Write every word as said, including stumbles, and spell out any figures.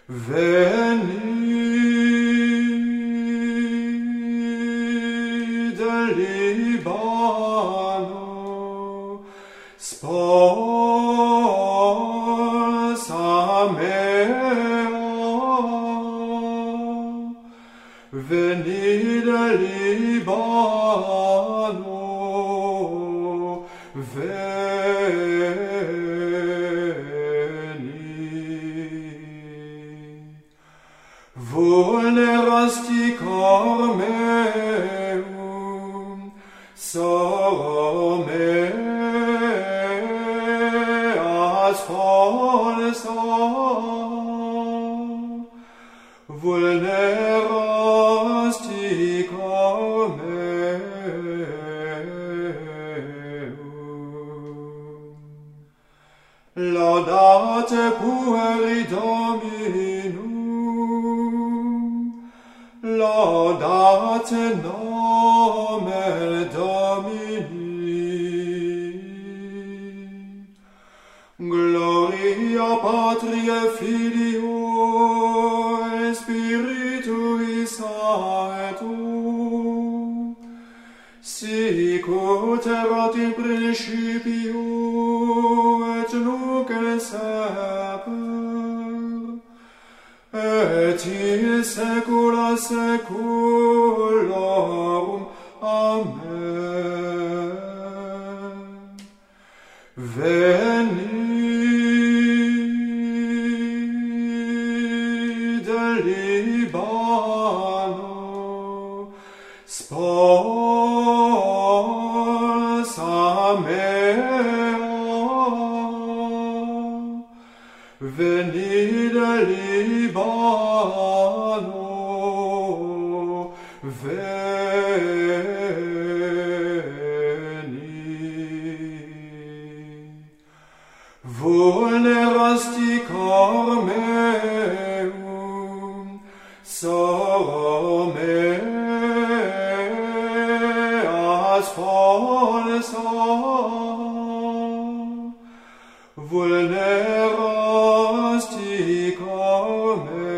Veni del Libano, sposa mea. Veni del Libano, veni. Vulnerasti cor meum, soror meas polsa, vulnerasti cor meum. Laudate pueri Dominum, laudate nomen Domini. Gloria Patri et Filio et Spiritui Sancto, sic ut erat in principio et nunc et semper, et in saecula saeculorum. Amen. Veni del Libano, sposa mea. Veni del Libano, veni. Vulnerasti cor meum, soror meas polsa, vulnerasti cor meum.